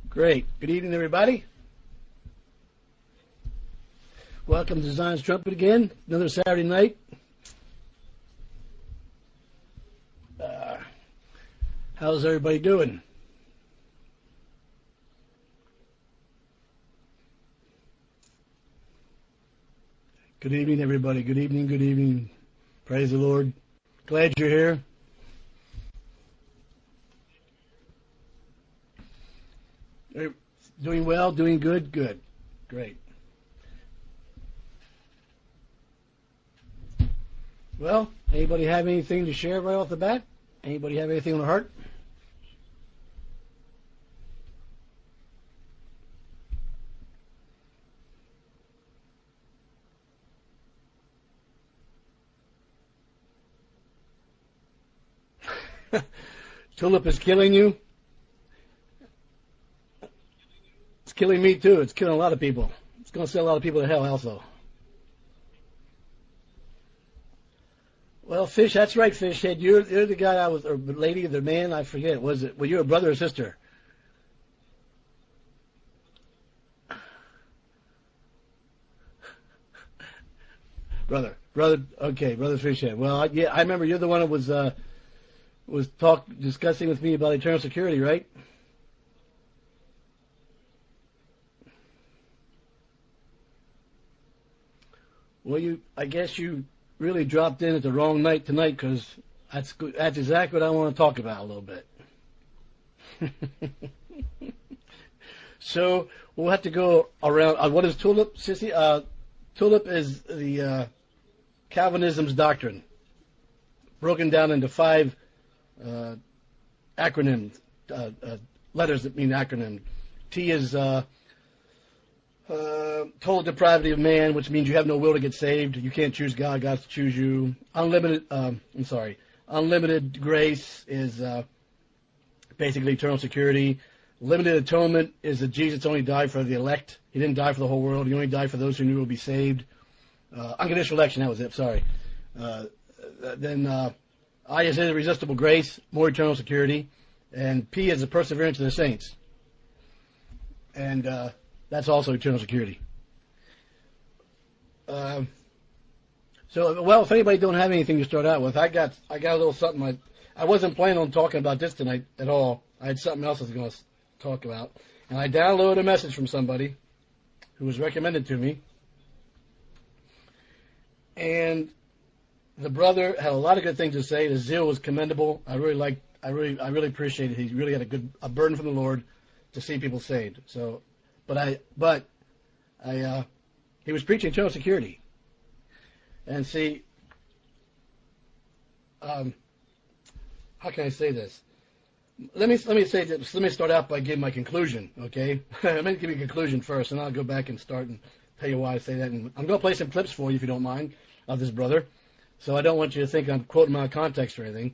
Great. Good evening, everybody. Welcome to Zion's Trumpet again. Another Saturday night. How's everybody doing? Good evening, everybody. Good evening, good evening. Praise the Lord. Glad you're here. Doing well, doing good, good. Great. Well, anybody have anything to share right off the bat? Anybody have anything on the heart? Tulip is killing you? It's killing me too. It's killing a lot of people. It's going to send a lot of people to hell also. Well, Fish, that's right, Fishhead. You're the guy I was, or lady, the man, I forget. Was it? Were you a brother or sister? Brother. Okay, brother Fishhead. Well, yeah, I remember you're the one that was discussing with me about eternal security, right? Well, I guess you really dropped in at the wrong night tonight, because that's exactly what I want to talk about a little bit. So we'll have to go around. What is Tulip, Sissy? Tulip is the Calvinism's doctrine, broken down into 5 acronyms, letters that mean acronym. T is total depravity of man, which means you have no will to get saved. You can't choose God. God has to choose you. Unlimited grace is basically eternal security. Limited atonement is that Jesus only died for the elect. He didn't die for the whole world. He only died for those who knew will be saved. Unconditional election, that was it. Sorry. Then I is irresistible grace, more eternal security. And P is the perseverance of the saints. And that's also eternal security. If anybody don't have anything to start out with, I got a little something. I wasn't planning on talking about this tonight at all. I had something else I was going to talk about. And I downloaded a message from somebody who was recommended to me. And the brother had a lot of good things to say. The zeal was commendable. I really appreciated it. He really had a burden from the Lord to see people saved. So, he was preaching eternal security. And see, how can I say this? Let me say this. Let me start out by giving my conclusion, okay? I'm going to give you a conclusion first, and I'll go back and start and tell you why I say that. And I'm going to play some clips for you, if you don't mind, of this brother. So I don't want you to think I'm quoting my context or anything.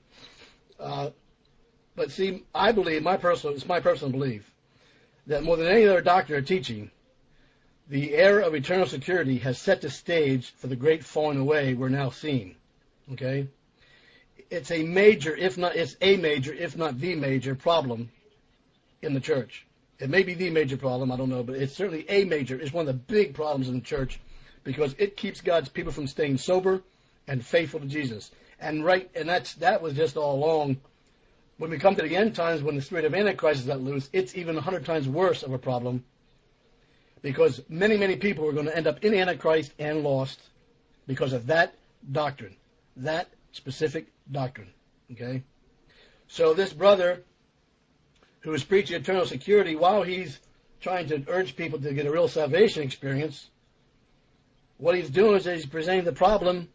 But see, I believe, it's my personal belief, that more than any other doctrine or teaching, the era of eternal security has set the stage for the great falling away we're now seeing. Okay? It's a major, if not the major problem in the church. It may be the major problem, I don't know, but it's certainly it's one of the big problems in the church, because it keeps God's people from staying sober and faithful to Jesus. And that was just all along. When we come to the end times, when the spirit of Antichrist is let loose, it's even 100 times worse of a problem, because many, many people are going to end up in Antichrist and lost because of that doctrine, that specific doctrine. Okay? So this brother who is preaching eternal security, while he's trying to urge people to get a real salvation experience, what he's doing is he's presenting the problem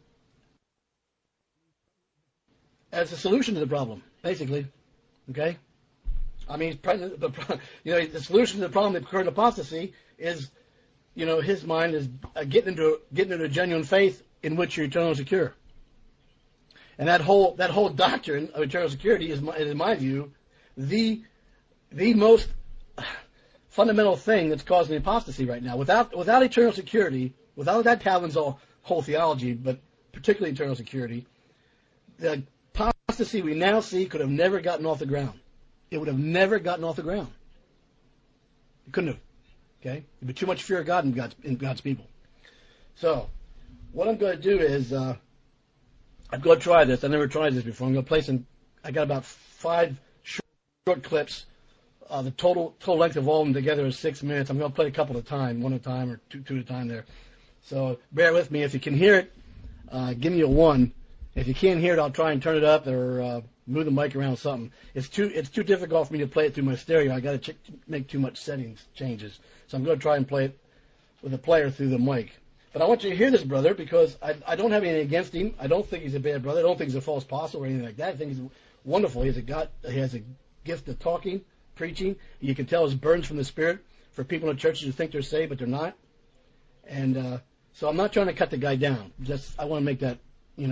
as a solution to the problem, basically. Okay? I mean, the solution to the problem of current apostasy is, his mind is getting into a genuine faith in which you're eternally secure. And that whole doctrine of eternal security is, in my view, the most fundamental thing that's causing apostasy right now. Without eternal security, without that Calvin's whole theology, but particularly eternal security, the apostasy we now see could have never gotten off the ground. It would have never gotten off the ground. You couldn't have. Okay? There'd be too much fear of God in God's people. So, what I'm going to do is, I'm going to try this. I never tried this before. I'm going to play some. I got about 5 short clips. The total length of all of them together is 6 minutes. I'm going to play a couple at a time, one at a time or two at a time there. So bear with me. If you can hear it, give me a 1. If you can't hear it, I'll try and turn it up or move the mic around something. It's too difficult for me to play it through my stereo. I got to make too much settings changes. So I'm going to try and play it with a player through the mic. But I want you to hear this brother because I don't have anything against him. I don't think he's a bad brother. I don't think he's a false apostle or anything like that. I think he's wonderful. He has a gift of talking, preaching. You can tell his burns from the Spirit for people in churches who think they're saved but they're not. And so I'm not trying to cut the guy down. I want to make that,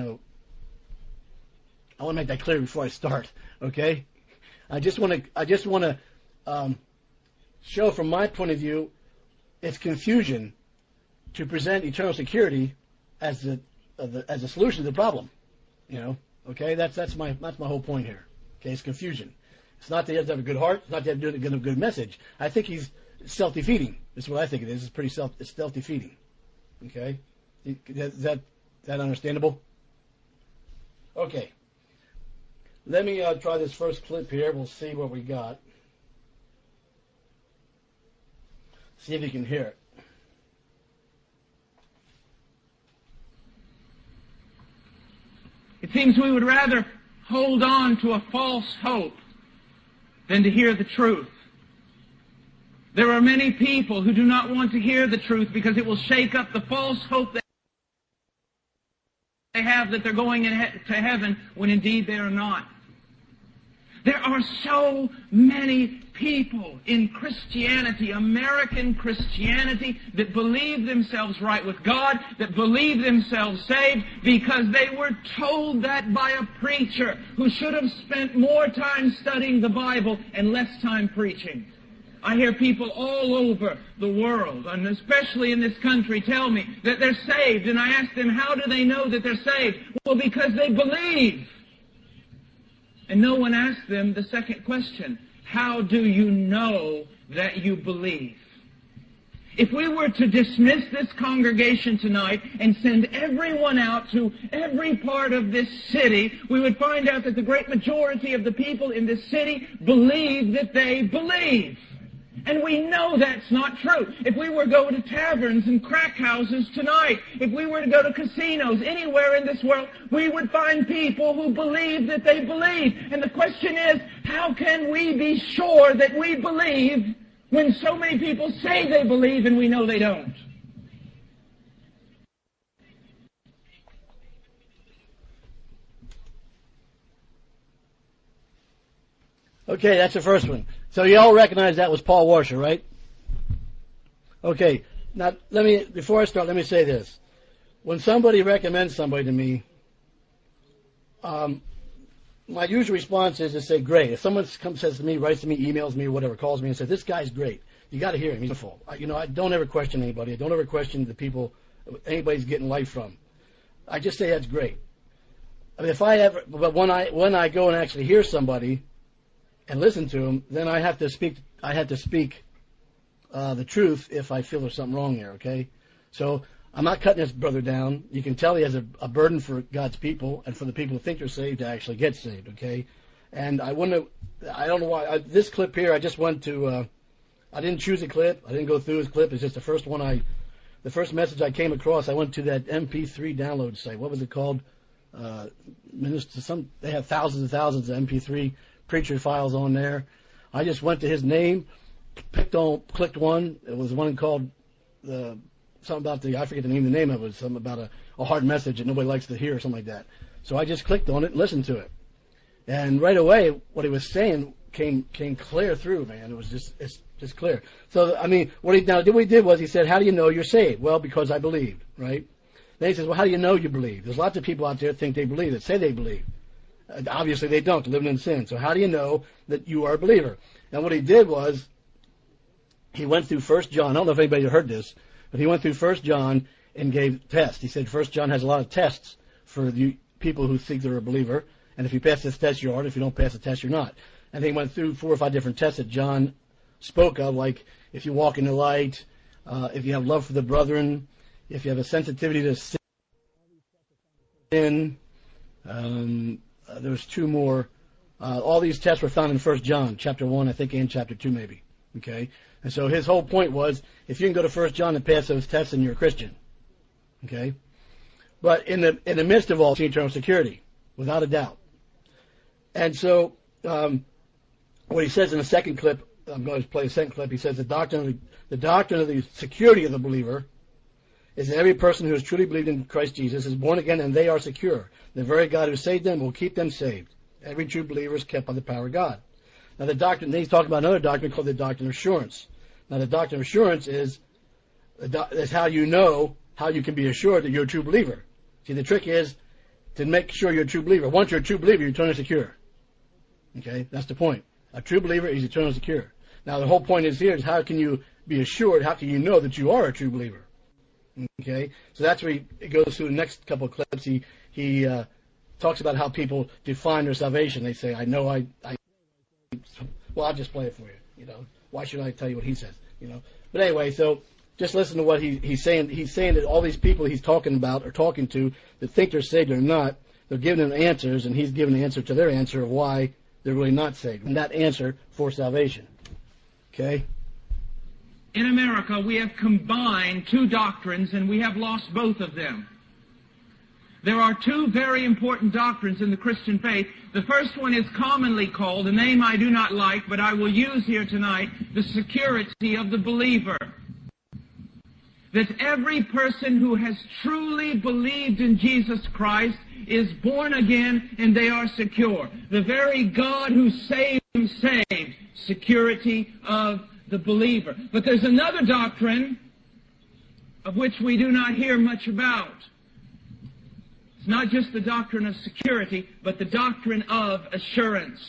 I want to make that clear before I start. Okay? I just want to show from my point of view it's confusion to present eternal security as a solution to the problem. Okay? That's my whole point here. Okay? It's confusion. It's not that he doesn't have a good heart. It's not that he doesn't have a good message. I think he's self-defeating. That's what I think it is. It's self-defeating. Okay? Is that understandable? Okay. Let me try this first clip here. We'll see what we got. See if you can hear it. It seems we would rather hold on to a false hope than to hear the truth. There are many people who do not want to hear the truth because it will shake up the false hope that they have that they're going to heaven when indeed they are not. There are so many people in Christianity, American Christianity, that believe themselves right with God, that believe themselves saved because they were told that by a preacher who should have spent more time studying the Bible and less time preaching. I hear people all over the world, and especially in this country, tell me that they're saved, and I ask them, how do they know that they're saved? Well, because they believe. And no one asks them the second question, how do you know that you believe? If we were to dismiss this congregation tonight and send everyone out to every part of this city, we would find out that the great majority of the people in this city believe that they believe. And we know that's not true. If we were to go to taverns and crack houses tonight, if we were to go to casinos anywhere in this world, we would find people who believe that they believe. And the question is, how can we be sure that we believe when so many people say they believe and we know they don't? Okay, that's the first one. So you all recognize that was Paul Washer, right? Okay. Now, before I start, let me say this. When somebody recommends somebody to me, my usual response is to say, great. If someone says to me, writes to me, emails me, or whatever, calls me and says, this guy's great. You got to hear him. He's wonderful. I don't ever question anybody. I don't ever question the people anybody's getting life from. I just say that's great. I mean, but when I go and actually hear somebody and listen to him, then I have to speak the truth if I feel there's something wrong there, okay? So I'm not cutting this brother down. You can tell he has a burden for God's people and for the people who think they're saved to actually get saved, okay? And I don't know why, this clip here, I just went to, I didn't choose a clip. I didn't go through his clip. It's just the first message I came across. I went to that MP3 download site. What was it called? They have thousands and thousands of MP3 preacher files on there. I just went to his name, clicked one. It was one called something about I forget the name of it. Something about a hard message that nobody likes to hear or something like that. So I just clicked on it and listened to it. And right away, what he was saying came clear through, man. It's just clear. So, I mean, what he did was he said, how do you know you're saved? Well, because I believed, right? Then he says, well, how do you know you believe? There's lots of people out there that think they believe, that say they believe. Obviously they don't, living in sin. So how do you know that you are a believer? And what he did was, he went through 1 John. I don't know if anybody heard this, but he went through 1 John and gave tests. He said 1 John has a lot of tests for the people who think they're a believer. And if you pass this test, you are. If you don't pass the test, you're not. And he went through 4 or 5 different tests that John spoke of, like if you walk in the light, if you have love for the brethren, if you have a sensitivity to sin. There's two more. All these tests were found in 1 John, chapter 1, I think, and chapter 2 maybe. Okay? And so his whole point was, if you can go to 1 John and pass those tests, then you're a Christian. Okay? But in the midst of all, eternal security, without a doubt. And so, what he says in the second clip, I'm going to play a second clip, he says the doctrine of the security of the believer is that every person who has truly believed in Christ Jesus is born again and they are secure. The very God who saved them will keep them saved. Every true believer is kept by the power of God. Now the doctrine, then he's talking about another doctrine called the doctrine of assurance. Now the doctrine of assurance is how you know, how you can be assured that you're a true believer. See, the trick is to make sure you're a true believer. Once you're a true believer, you're eternally secure. Okay, that's the point. A true believer is eternally secure. Now the whole point is here is how can you be assured, how can you know that you are a true believer? Okay, so that's where he goes through the next couple of clips. He talks about how people define their salvation. They say, well, I'll just play it for you. You know, why should I tell you what he says? You know, but anyway, so just listen to what he's saying. He's saying that all these people he's talking about or talking to that think they're saved or not, they're giving them answers, and he's giving the answer to their answer of why they're really not saved, and that answer for salvation. Okay. In America, we have combined two doctrines, and we have lost both of them. There are two very important doctrines in the Christian faith. The first one is commonly called, a name I do not like, but I will use here tonight, the security of the believer. That every person who has truly believed in Jesus Christ is born again and they are secure. The very God who saved them saved. Security of the believer. But there's another doctrine of which we do not hear much about. It's not just the doctrine of security, but the doctrine of assurance.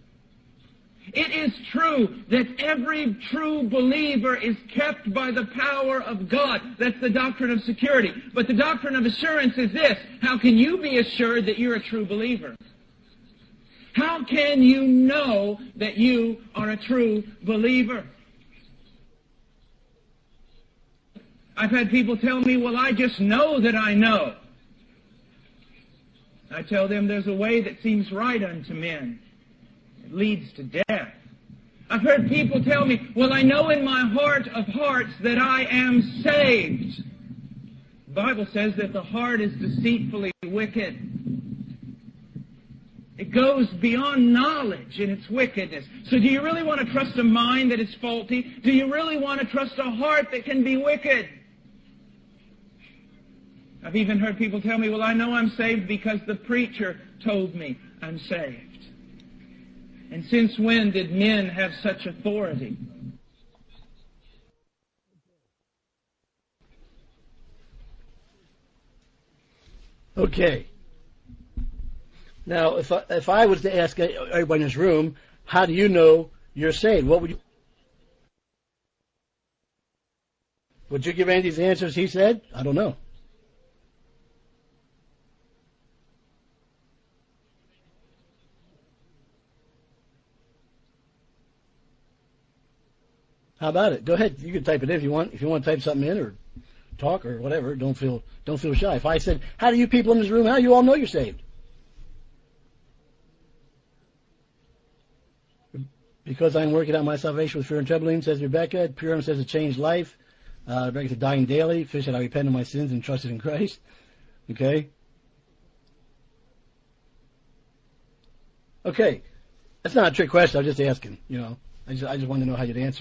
It is true that every true believer is kept by the power of God. That's the doctrine of security. But the doctrine of assurance is this: how can you be assured that you're a true believer? How can you know that you are a true believer? I've had people tell me, well, I just know that I know. I tell them there's a way that seems right unto men. It leads to death. I've heard people tell me, well, I know in my heart of hearts that I am saved. The Bible says that the heart is deceitfully wicked. It goes beyond knowledge in its wickedness. So do you really want to trust a mind that is faulty? Do you really want to trust a heart that can be wicked? I've even heard people tell me, well, I know I'm saved because the preacher told me I'm saved. And since when did men have such authority? Okay. Now, if I was to ask everybody in this room, how do you know you're saved? What would you? Would you give any of these answers he said? I don't know. How about it? Go ahead. You can type it in if you want. If you want to type something in or talk or whatever, don't feel shy. If I said, how do you people in this room, how do you all know you're saved? Because I'm working out my salvation with fear and trembling, says Rebecca. Purim says a changed life. Rebecca said dying daily. Fish said I repent of my sins and trusted in Christ. Okay. Okay. That's not a trick question. I was just asking. You know, I just wanted to know how you'd answer.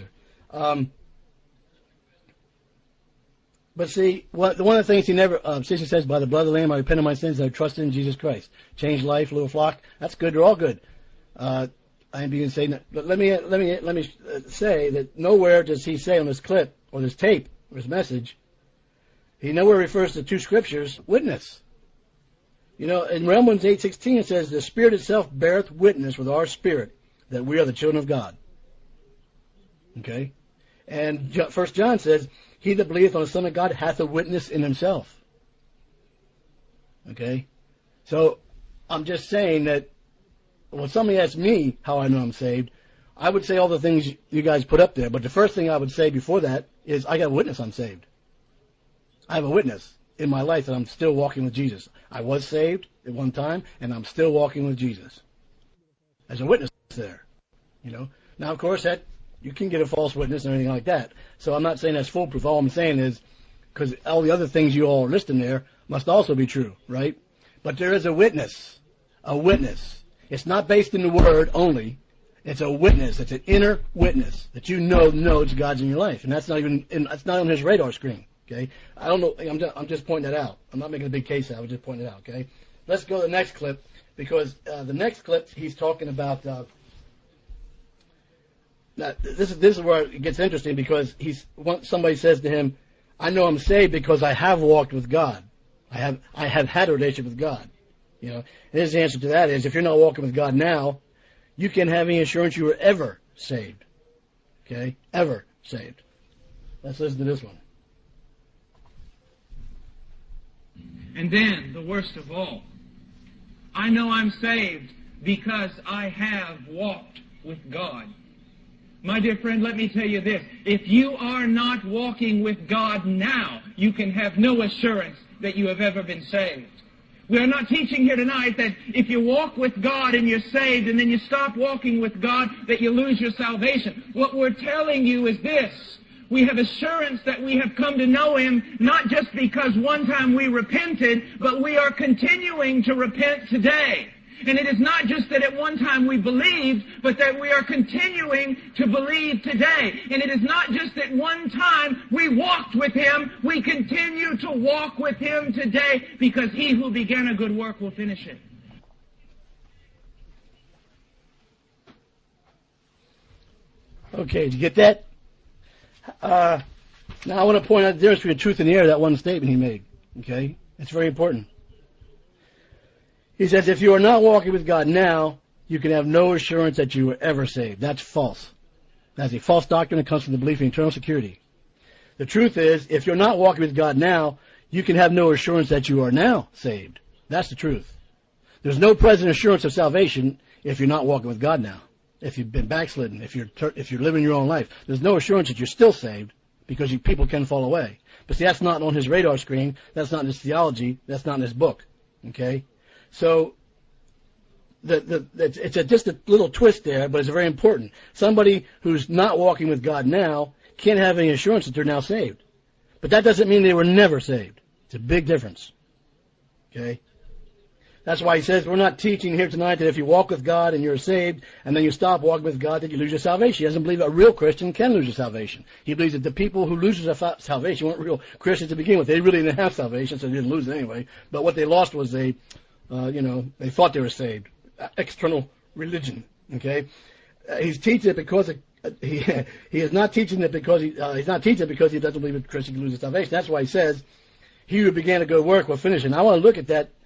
But see, one of the things he never, Sisha says, by the blood of the Lamb, I repent of my sins, I trust in Jesus Christ. Changed life, little flock. That's good. They're all good. I'm being saying that, but let me say that nowhere does he say on this clip or this tape or this message, he nowhere refers to two scriptures, witness. You know, in Romans 8:16 it says, the Spirit itself beareth witness with our spirit that we are the children of God. Okay? And 1 John says, he that believeth on the Son of God hath a witness in himself. Okay? So, I'm just saying that when somebody asks me how I know I'm saved, I would say all the things you guys put up there, but the first thing I would say before that is I got a witness I'm saved. I have a witness in my life that I'm still walking with Jesus. I was saved at one time, and I'm still walking with Jesus. There's a witness there, you know. Now, of course, that you can get a false witness or anything like that. So I'm not saying that's foolproof. All I'm saying is, because all the other things you all are listing there must also be true, right? But there is a witness. A witness. It's not based in the word only. It's a witness. It's an inner witness that you know knows God's in your life, and that's not even. That's not on his radar screen. Okay, I don't know. I'm just pointing that out. I'm not making a big case out. I was just pointing it out. Okay, let's go to the next clip because the next clip he's talking about. Now, this is where it gets interesting because somebody says to him, "I know I'm saved because I have walked with God. I have had a relationship with God." You know, and his answer to that is, if you're not walking with God now, you can't have any assurance you were ever saved. Okay, ever saved. Let's listen to this one. And then, the worst of all, I know I'm saved because I have walked with God. My dear friend, let me tell you this. If you are not walking with God now, you can have no assurance that you have ever been saved. We are not teaching here tonight that if you walk with God and you're saved and then you stop walking with God, that you lose your salvation. What we're telling you is this. We have assurance that we have come to know Him, not just because one time we repented, but we are continuing to repent today. And it is not just that at one time we believed, but that we are continuing to believe today. And it is not just that one time we walked with Him, we continue to walk with Him today, because He who began a good work will finish it. Okay, did you get that? Now I want to point out the difference between truth and error, that one statement he made. Okay? It's very important. He says, if you are not walking with God now, you can have no assurance that you were ever saved. That's false. That's a false doctrine that comes from the belief in eternal security. The truth is, if you're not walking with God now, you can have no assurance that you are now saved. That's the truth. There's no present assurance of salvation if you're not walking with God now. If you've been backslidden, if you're living your own life, there's no assurance that you're still saved, because people can fall away. But see, that's not on his radar screen. That's not in his theology. That's not in his book. Okay? So, it's just a little twist there, but it's very important. Somebody who's not walking with God now can't have any assurance that they're now saved. But that doesn't mean they were never saved. It's a big difference. Okay? That's why he says we're not teaching here tonight that if you walk with God and you're saved, and then you stop walking with God, that you lose your salvation. He doesn't believe a real Christian can lose their salvation. He believes that the people who lose their salvation weren't real Christians to begin with. They really didn't have salvation, so they didn't lose it anyway. But what they lost was they thought they were saved. External religion. Okay, he's teaching it because he is not teaching it because he's not teaching it because he doesn't believe a Christian can lose his salvation. That's why he says, "He who began a good work will finish it." And I want to look at that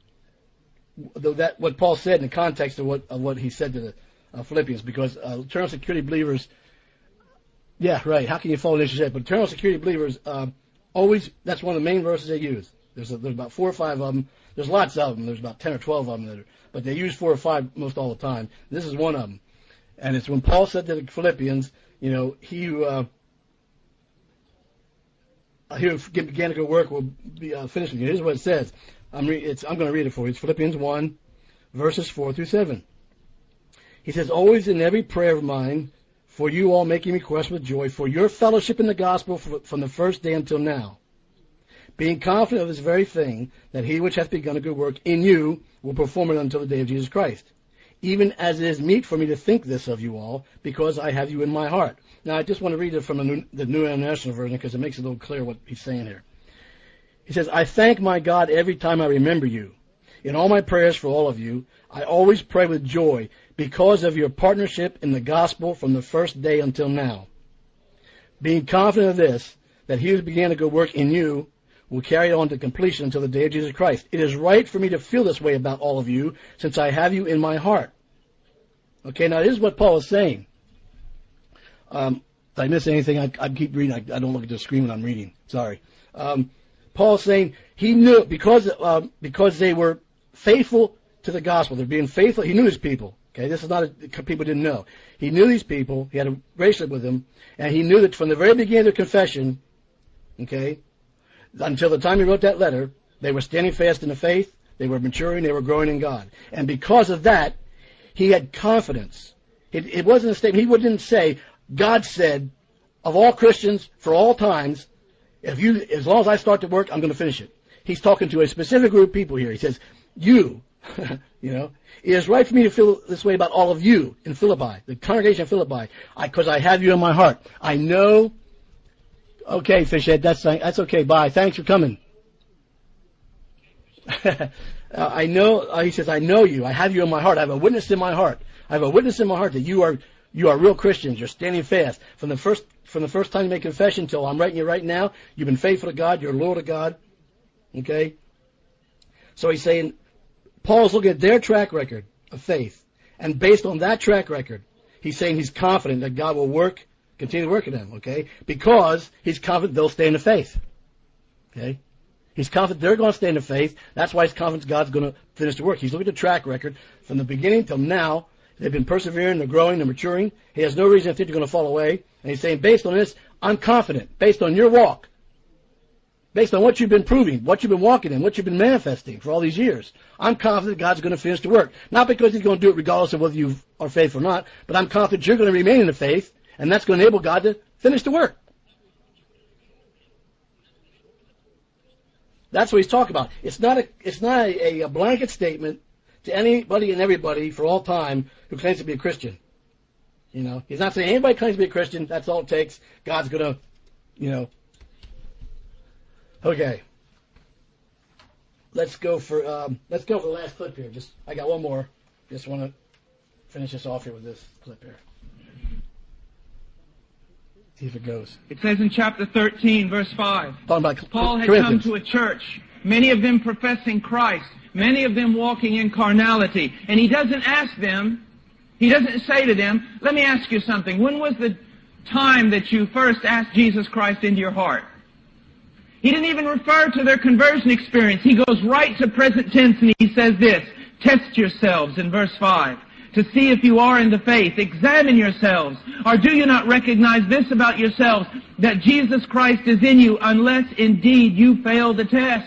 what Paul said in the context of what he said to the Philippians, because eternal security believers, yeah, right. How can you follow this? But eternal security believers always, that's one of the main verses they use. There's about 4 or 5 of them. There's lots of them. There's about 10 or 12 of them, but they use 4 or 5 most all the time. This is one of them, and it's when Paul said to the Philippians, he who began a good work will be finishing it. Here's what it says. I'm going to read it for you. It's Philippians 1, verses 4 through 7. He says, "Always in every prayer of mine, for you all making request with joy, for your fellowship in the gospel from the first day until now, being confident of this very thing, that he which hath begun a good work in you will perform it until the day of Jesus Christ. Even as it is meet for me to think this of you all, because I have you in my heart." Now, I just want to read it from the New International Version, because it makes it a little clear what he's saying here. He says, "I thank my God every time I remember you. In all my prayers for all of you, I always pray with joy because of your partnership in the gospel from the first day until now. Being confident of this, that he who began a good work in you will carry it on to completion until the day of Jesus Christ. It is right for me to feel this way about all of you, since I have you in my heart." Okay, now this is what Paul is saying. Did I miss anything? I keep reading. I don't look at the screen when I'm reading. Sorry. Paul's saying he knew because they were faithful to the gospel. They're being faithful. He knew his people. Okay, this is not people didn't know. He knew these people. He had a relationship with them, and he knew that from the very beginning of their confession, okay, until the time he wrote that letter, they were standing fast in the faith. They were maturing. They were growing in God, and because of that, he had confidence. It wasn't a statement. He wouldn't say, "God said, of all Christians for all times, as long as I start to work, I'm going to finish it." He's talking to a specific group of people here. He says, "You." It is right for me to feel this way about all of you in Philippi, the congregation of Philippi, because I have you in my heart. I know. Okay, Fishhead, that's okay. Bye. Thanks for coming. I know. He says, "I know you. I have you in my heart. I have a witness in my heart. I have a witness in my heart that you are real Christians. You're standing fast from the first time you make confession till I'm writing you right now. You've been faithful to God. You're loyal to God." Okay. So he's saying, Paul's looking at their track record of faith, and based on that track record, he's saying he's confident that God will continue to work in them, okay? Because he's confident they'll stay in the faith, okay? He's confident they're going to stay in the faith. That's why he's confident God's going to finish the work. He's looking at the track record from the beginning till now. They've been persevering, they're growing, they're maturing. He has no reason to think they're going to fall away. And he's saying, based on this, I'm confident, based on your walk, based on what you've been proving, what you've been walking in, what you've been manifesting for all these years, I'm confident God's going to finish the work. Not because he's going to do it regardless of whether you are faithful or not, but I'm confident you're going to remain in the faith, and that's going to enable God to finish the work. That's what he's talking about. It's not a blanket statement to anybody and everybody for all time who claims to be a Christian. He's not saying anybody claims to be a Christian, that's all it takes. God's going to, Okay. Let's go for the last clip here. I got one more. Just want to finish this off here with this clip here. See if it goes. It says in chapter 13, verse 5, Talking about Paul had come to a church, many of them professing Christ, many of them walking in carnality. And he doesn't say to them, let me ask you something. When was the time that you first asked Jesus Christ into your heart? He didn't even refer to their conversion experience. He goes right to present tense and he says this, test yourselves in verse 5 to see if you are in the faith. Examine yourselves. Or do you not recognize this about yourselves, that Jesus Christ is in you, unless indeed you fail the test?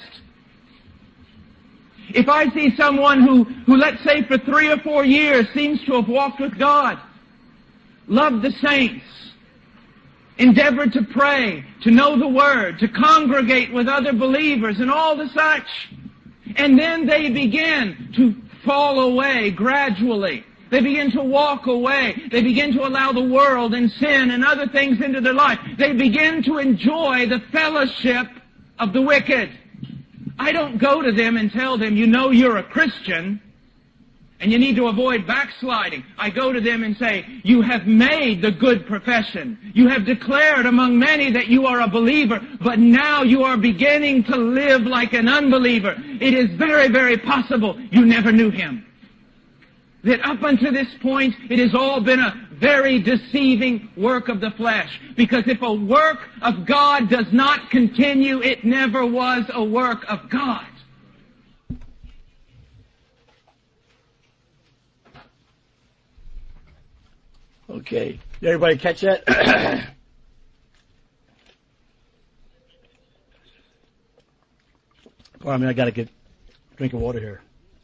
If I see someone who let's say for 3 or 4 years seems to have walked with God, loved the saints, endeavored to pray, to know the Word, to congregate with other believers and all the such. And then they begin to fall away gradually. They begin to walk away. They begin to allow the world and sin and other things into their life. They begin to enjoy the fellowship of the wicked. I don't go to them and tell them, you're a Christian, and you need to avoid backsliding. I go to them and say, you have made the good profession. You have declared among many that you are a believer, but now you are beginning to live like an unbeliever. It is very, very possible you never knew Him. That up until this point, it has all been a very deceiving work of the flesh. Because if a work of God does not continue, it never was a work of God. Okay. Did everybody catch that? I got to get a drink of water here.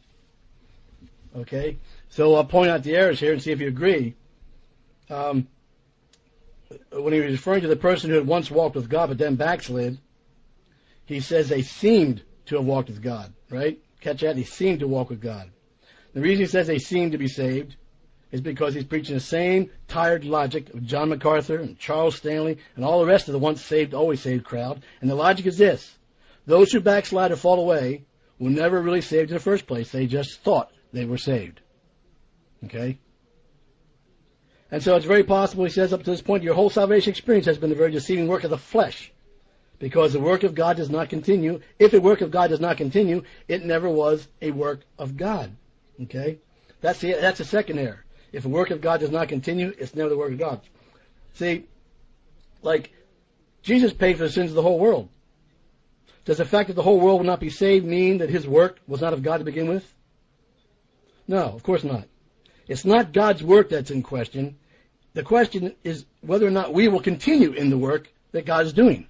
Okay. So I'll point out the errors here and see if you agree. When he was referring to the person who had once walked with God but then backslid, he says they seemed to have walked with God, right? Catch that? They seemed to walk with God. The reason he says they seemed to be saved is because he's preaching the same tired logic of John MacArthur and Charles Stanley and all the rest of the once saved, always saved crowd. And the logic is this. Those who backslide or fall away were never really saved in the first place. They just thought they were saved. Okay? And so it's very possible, he says, up to this point, your whole salvation experience has been the very deceiving work of the flesh. Because the work of God does not continue. If the work of God does not continue, it never was a work of God. Okay? That's the second error. If the work of God does not continue, it's never the work of God. See, like, Jesus paid for the sins of the whole world. Does the fact that the whole world will not be saved mean that His work was not of God to begin with? No, of course not. It's not God's work that's in question. The question is whether or not we will continue in the work that God is doing.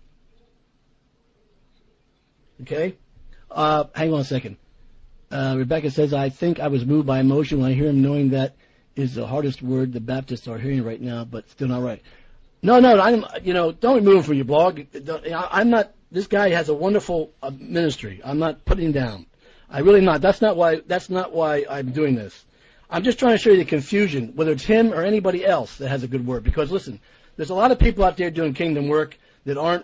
Okay? Hang on a second. Rebecca says, I think I was moved by emotion when I hear him, knowing that is the hardest word the Baptists are hearing right now, but still not right. No, don't remove him from your blog. I'm not, this guy has a wonderful ministry. I'm not putting him down. I really not. That's not why I'm doing this. I'm just trying to show you the confusion, whether it's him or anybody else that has a good word. Because listen, there's a lot of people out there doing kingdom work that aren't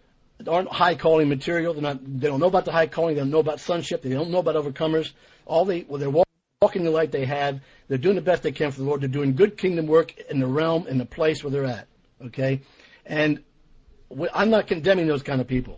high calling material. They don't know about the high calling. They don't know about sonship. They don't know about overcomers. They're walking the light they have. They're doing the best they can for the Lord. They're doing good kingdom work in the realm, in the place where they're at. Okay, and I'm not condemning those kind of people.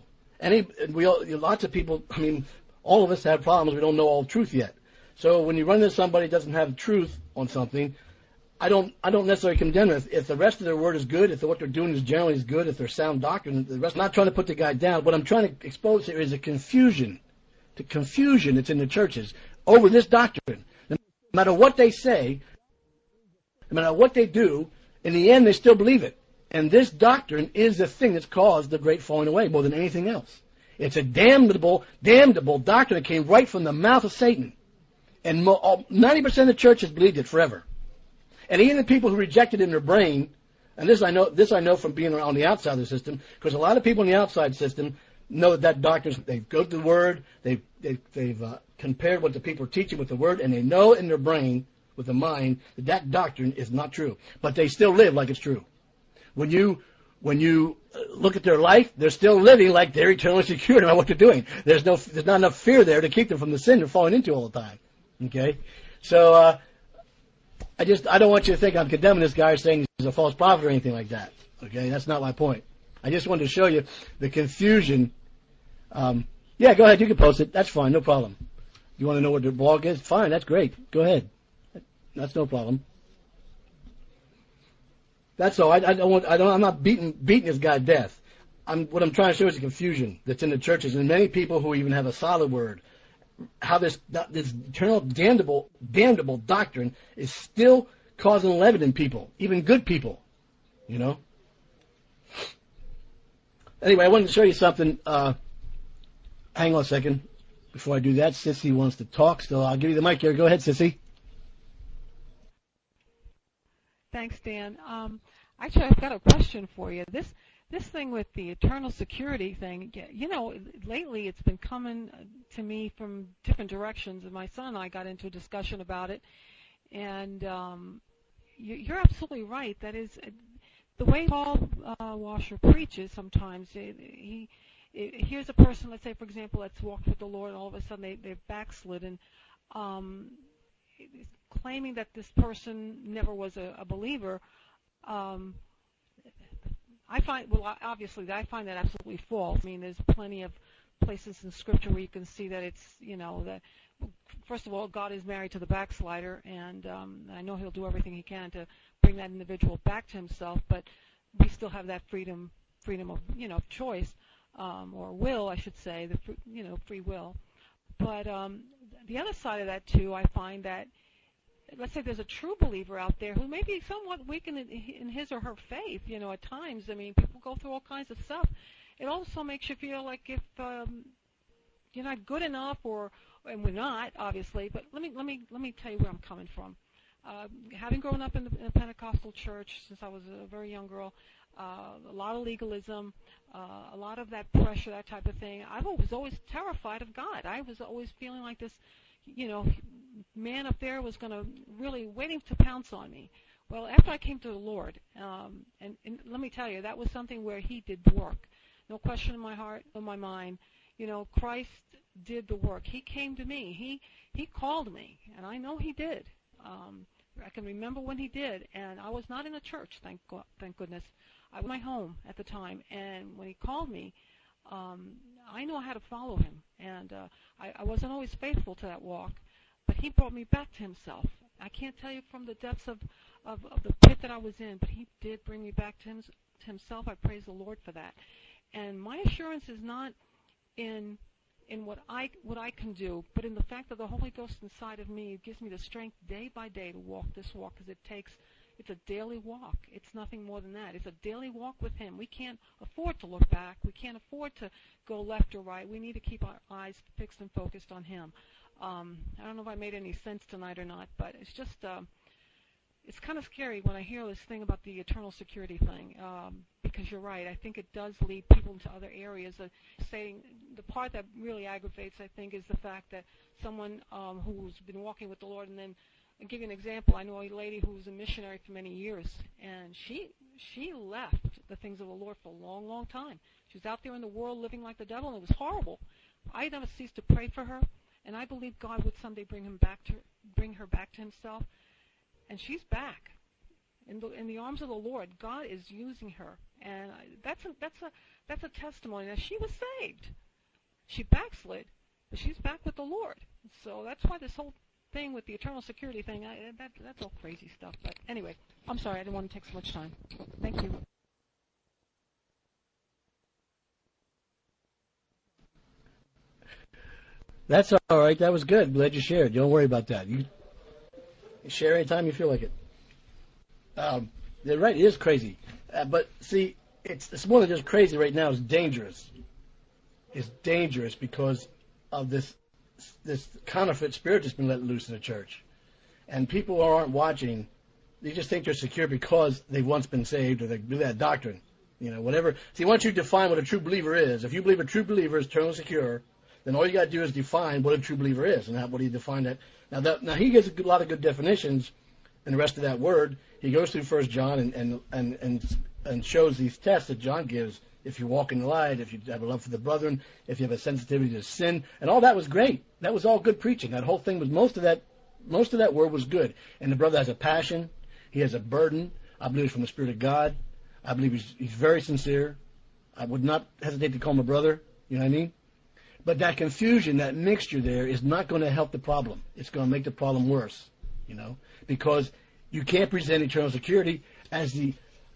Lots of people. I mean, all of us have problems. We don't know all the truth yet. So when you run into somebody who doesn't have truth on something, I don't necessarily condemn them. If the rest of their word is good, if what they're doing is generally is good, if they're sound doctrine, the rest. I'm not trying to put the guy down. What I'm trying to expose here is the confusion that's in the churches over this doctrine. No matter what they say, no matter what they do, in the end they still believe it. And this doctrine is the thing that's caused the great falling away more than anything else. It's a damnable doctrine that came right from the mouth of Satan. And 90% of the church has believed it forever. And even the people who reject it in their brain, and this I know from being on the outside of the system, because a lot of people in the outside system know that doctrine, they go to the Word, they've compared what the people are teaching with the Word, and they know in their brain, with the mind, that doctrine is not true. But they still live like it's true. When you look at their life, they're still living like they're eternally secure about what they're doing. There's not enough fear there to keep them from the sin they're falling into all the time. Okay? So, I don't want you to think I'm condemning this guy or saying he's a false prophet or anything like that. Okay? That's not my point. I just wanted to show you the confusion. Yeah, go ahead. You can post it. That's fine. No problem. You want to know what the blog is? Fine. That's great. Go ahead. That's no problem. That's all. I'm not beating this guy to death. What I'm trying to show is the confusion that's in the churches, and many people who even have a solid word. How this eternal damnable doctrine is still causing leaven in people, even good people. You know. Anyway, I wanted to show you something. Hang on a second before I do that. Sissy wants to talk, so I'll give you the mic here. Go ahead, Sissy. Thanks, Dan. Actually, I've got a question for you. This thing with the eternal security thing, lately it's been coming to me from different directions, and my son and I got into a discussion about it, and you're absolutely right. That is the way Paul Washer preaches sometimes. Here's a person, let's say, for example, that's walked with the Lord, and all of a sudden they've backslidden, claiming that this person never was a believer. I find that absolutely false. I mean, there's plenty of places in Scripture where you can see that it's, that first of all, God is married to the backslider, and I know He'll do everything He can to bring that individual back to Himself, but we still have that freedom of choice, or will, I should say, free will. But the other side of that too, I find that, let's say there's a true believer out there who may be somewhat weak in his or her faith, at times. I mean, people go through all kinds of stuff. It also makes you feel like if you're not good enough, and we're not, obviously. But let me tell you where I'm coming from. Having grown up in a Pentecostal church since I was a very young girl, a lot of legalism, a lot of that pressure, that type of thing. I was always terrified of God. I was always feeling like this, man up there was going to really waiting to pounce on me. Well, after I came to the Lord, and let me tell you, that was something where He did work. No question in my heart, in my mind. Christ did the work. He came to me. He called me, and I know He did. I can remember when He did, and I was not in a church, thank goodness. I was in my home at the time, and when He called me, I know how to follow Him, and I wasn't always faithful to that walk, but He brought me back to Himself. I can't tell you from the depths of the pit that I was in, but He did bring me back to Himself. I praise the Lord for that. And my assurance is not in in what I can do, but in the fact that the Holy Ghost inside of me gives me the strength day by day to walk this walk, because it's a daily walk. It's nothing more than that. It's a daily walk with Him. We can't afford to look back. We can't afford to go left or right. We need to keep our eyes fixed and focused on Him. I don't know if I made any sense tonight or not, but it's just it's kind of scary when I hear this thing about the eternal security thing, because you're right. I think it does lead people into other areas. Saying the part that really aggravates, I think, is the fact that someone who's been walking with the Lord, and then I'll give you an example. I know a lady who was a missionary for many years, and she left the things of the Lord for a long, long time. She was out there in the world living like the devil, and it was horrible. I never ceased to pray for her, and I believe God would someday bring her back to Himself. And she's back in the arms of the Lord. God is using her, and that's a testimony that she was saved. She backslid, but she's back with the Lord. So that's why this whole thing with the eternal security thing, that's all crazy stuff. But anyway, I'm sorry, I didn't want to take so much time. Thank you. That's all right. That was good. Glad you shared. Don't worry about that. You share anytime you feel like it. They're right. It is crazy. But see, it's more than just crazy right now. It's dangerous. It's dangerous because of this counterfeit spirit that's been let loose in the church. And people aren't watching. They just think they're secure because they've once been saved or they do that doctrine. You know, whatever. See, once you define what a true believer is, if you believe a true believer is eternally secure, then all you got to do is define what a true believer is. And what do you define that? Now he gives a lot of good definitions in the rest of that word. He goes through 1 John and shows these tests that John gives. If you walk in the light, if you have a love for the brethren, if you have a sensitivity to sin, and all that was great. That was all good preaching. That whole thing was most of that word was good. And the brother has a passion. He has a burden. I believe it's from the Spirit of God. I believe he's very sincere. I would not hesitate to call him a brother. You know what I mean? But that confusion, that mixture there is not going to help the problem. It's going to make the problem worse, you know, because you can't present eternal security as the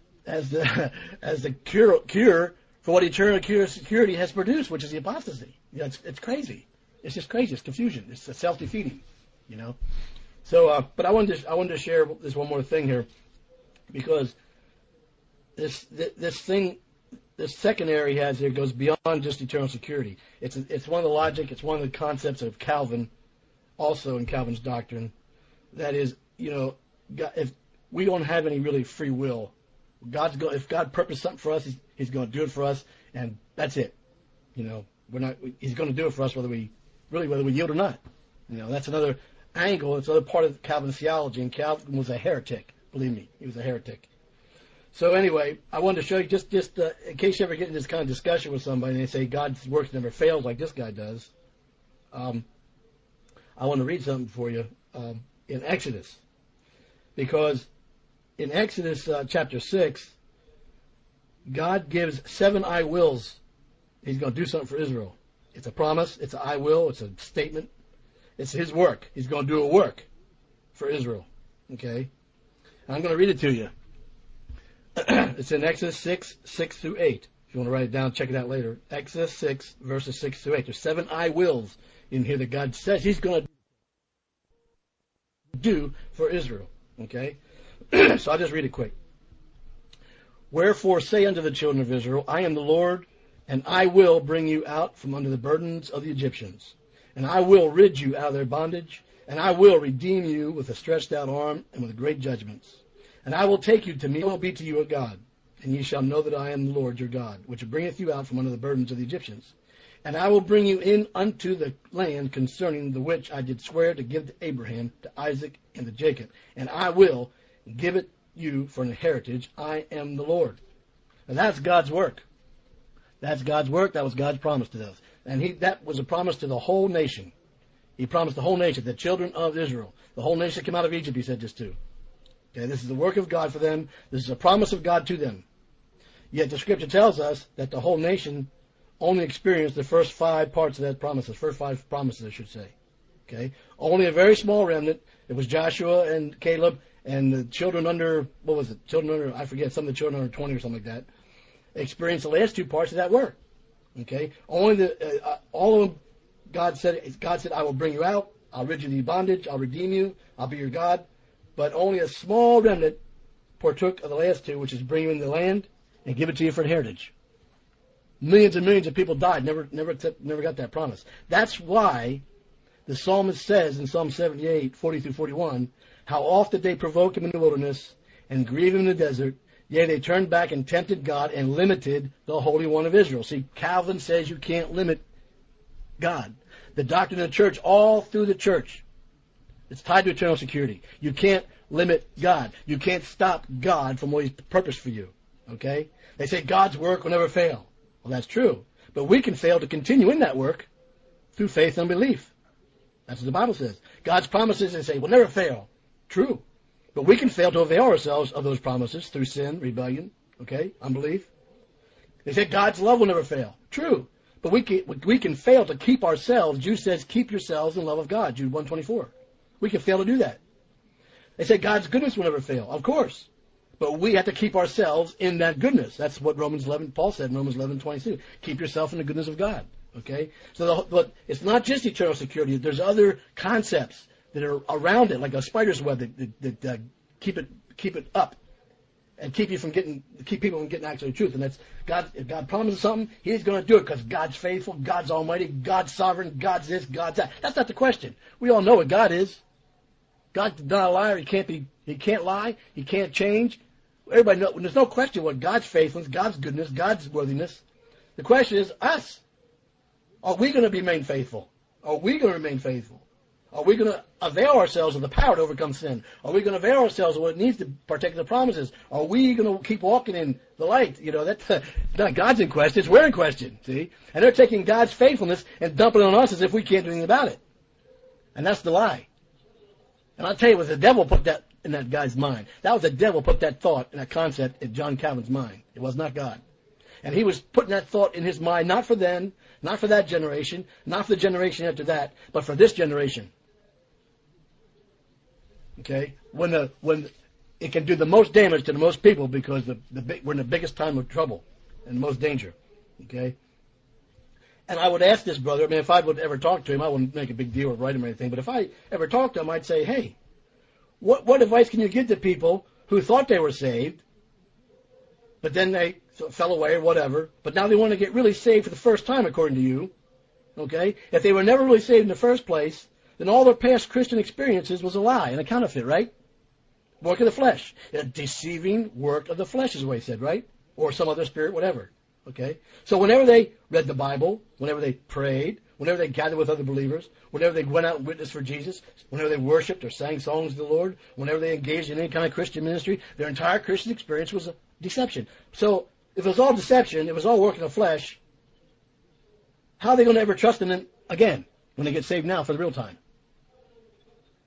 cure for what eternal security has produced, which is the apostasy. You know, it's crazy. It's just crazy. It's confusion. It's self-defeating, you know. So, but I wanted to share this one more thing here, because this thing. This second area he has here goes beyond just eternal security. It's one of the logic, it's one of the concepts of Calvin, also in Calvin's doctrine. That is, you know, if we don't have any really free will, if God purposed something for us, He's going to do it for us, and that's it. You know, He's going to do it for us whether we yield or not. You know, that's another angle. It's another part of Calvin's theology, and Calvin was a heretic. Believe me, he was a heretic. So anyway, I wanted to show you just in case you ever get in this kind of discussion with somebody and they say God's work never fails like this guy does. I want to read something for you in Exodus, because in Exodus chapter 6, God gives 7 I wills. He's going to do something for Israel. It's a promise. It's an I will. It's a statement. It's His work. He's going to do a work for Israel. Okay, and I'm going to read it to you. It's in Exodus 6 through 8. If you want to write it down, check it out later. Exodus 6, verses 6 through 8. There's 7 I wills in here that God says He's going to do for Israel. Okay? So I'll just read it quick. Wherefore say unto the children of Israel, I am the Lord, and I will bring you out from under the burdens of the Egyptians. And I will rid you out of their bondage, and I will redeem you with a stretched out arm and with great judgments. And I will take you to me, and will be to you a God. And ye shall know that I am the Lord your God, which bringeth you out from under the burdens of the Egyptians. And I will bring you in unto the land concerning the which I did swear to give to Abraham, to Isaac, and to Jacob. And I will give it you for an heritage. I am the Lord. And that's God's work. That's God's work. That was God's promise to us. And that was a promise to the whole nation. He promised the whole nation, the children of Israel. The whole nation came out of Egypt, He said this too. Okay, this is the work of God for them. This is a promise of God to them. Yet the Scripture tells us that the whole nation only experienced the first 5 parts of that promise, the first 5 promises, I should say. Okay, only a very small remnant. It was Joshua and Caleb and the children under, what was it? Children under, I forget, some of the children under 20 or something like that, experienced the last 2 parts of that work. Okay, only all of them God said, I will bring you out. I'll rid you of your bondage. I'll redeem you. I'll be your God. But only a small remnant partook of the last two, which is bring you into the land and give it to you for an heritage. Millions and millions of people died, never got that promise. That's why the psalmist says in Psalm 78, 40 through 41, how oft did they provoke him in the wilderness and grieve him in the desert, yea, they turned back and tempted God and limited the Holy One of Israel. See, Calvin says you can't limit God. The doctrine of the church, all through the church, it's tied to eternal security. You can't limit God. You can't stop God from what He's purposed for you. Okay? They say God's work will never fail. Well, that's true. But we can fail to continue in that work through faith and belief. That's what the Bible says. God's promises, they say, will never fail. True. But we can fail to avail ourselves of those promises through sin, rebellion, okay, unbelief. They say God's love will never fail. True. But we can fail to keep ourselves. Jude says, keep yourselves in love of God, Jude 1:24. We can fail to do that. They say God's goodness will never fail. Of course. But we have to keep ourselves in that goodness. That's what Paul said in Romans 11:22. Keep yourself in the goodness of God. Okay? So but it's not just eternal security. There's other concepts that are around it, like a spider's web that keep it up and keep people from getting actual truth. And that's God. If God promises something, He's going to do it because God's faithful, God's almighty, God's sovereign, God's this, God's that. That's not the question. We all know what God is. God's not a liar. He can't lie. He can't change. Everybody knows. There's no question what God's faithfulness, God's goodness, God's worthiness. The question is us. Are we going to remain faithful? Are we going to remain faithful? Are we going to avail ourselves of the power to overcome sin? Are we going to avail ourselves of what it needs to partake of the promises? Are we going to keep walking in the light? You know, that's not God's in question, it's we're in question, see? And they're taking God's faithfulness and dumping it on us as if we can't do anything about it. And that's the lie. And I'll tell you, it was the devil put that in that guy's mind. That was the devil put that thought and that concept in John Calvin's mind. It was not God. And he was putting that thought in his mind, not for then, not for that generation, not for the generation after that, but for this generation. Okay? When it can do the most damage to the most people because we're in the biggest time of trouble and the most danger. Okay? And I would ask this brother, I mean, if I would ever talk to him, I wouldn't make a big deal or write him or anything, but if I ever talked to him, I'd say, hey, what advice can you give to people who thought they were saved, but then they fell away or whatever, but now they want to get really saved for the first time, according to you? Okay? If they were never really saved in the first place, then all their past Christian experiences was a lie and a counterfeit, right? Work of the flesh. A deceiving work of the flesh is what he said, right? Or some other spirit, whatever. Okay? So whenever they read the Bible, whenever they prayed, whenever they gathered with other believers, whenever they went out and witnessed for Jesus, whenever they worshiped or sang songs to the Lord, whenever they engaged in any kind of Christian ministry, their entire Christian experience was a deception. So if it was all deception, it was all work of the flesh, how are they going to ever trust in it again when they get saved now for the real time?